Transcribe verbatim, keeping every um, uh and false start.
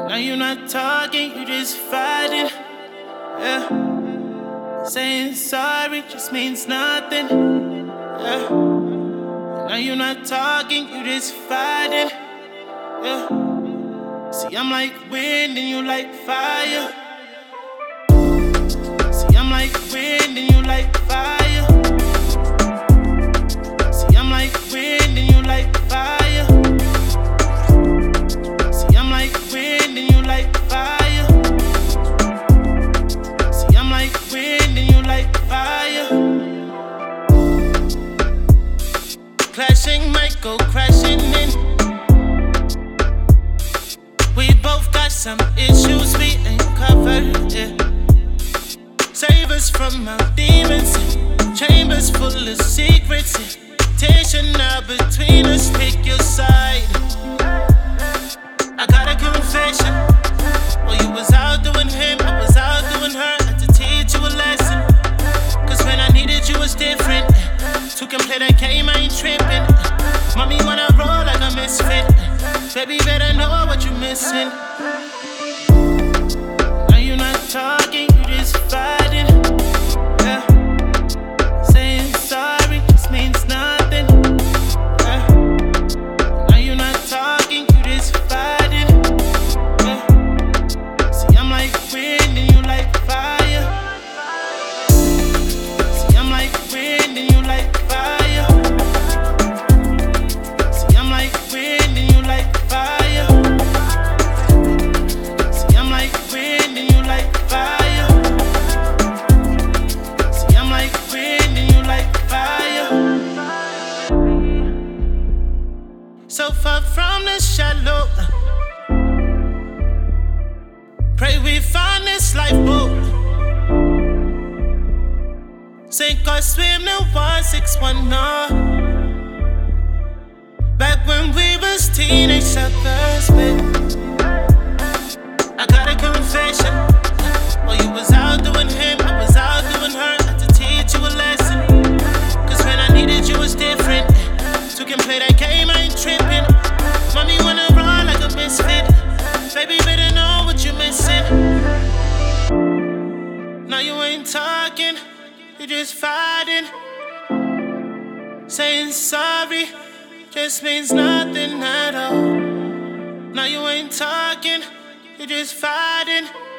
Now you're not talking, you just fighting. Yeah. Saying sorry just means nothing. Yeah. Now you're not talking, you just fighting. Yeah. See, I'm like wind and you like fire. See, I'm like wind and you like fire. See, I'm like wind and you like fire. See, I'm like wind and you like fire. See, I'm like wind and you like fire. Clashing might go crashing in. We both got some issues we ain't covered, yeah. Save us from our demons, chambers full of secrets, yeah. Tension now between us, pick your side. I got a confession. While you was out doing him, I was out doing her. Had to teach you a lesson. Cause when I needed you was different. Two can play that game, I ain't tripping. Mommy wanna roll like a misfit. Baby, better know what you're missing. Now you're not talking, you just fighting. Yeah. Saying sorry just means nothing. Yeah. Now you're not talking, you just fighting. Yeah. See, I'm like wind and you like fire. See, I'm like wind and you like fire. See, I'm like wind and you like fire. See, I'm like wind and you like fire. See, I'm like wind and you like fire. So far from the shallow. Pray we find this lifeboat. Sink or swim to one six one, no. Back when we was teenage suckers, babe. I got a confession. While you was out doing him, I was out doing her. Had to teach you a lesson. Cause when I needed you was different. Two can play that game, I ain't tripping. Mommy wanna run like a misfit. Baby, better know what you're missing. Now you ain't talking, you just fighting. Saying sorry just means nothing at all. Now you ain't talking, you just fighting.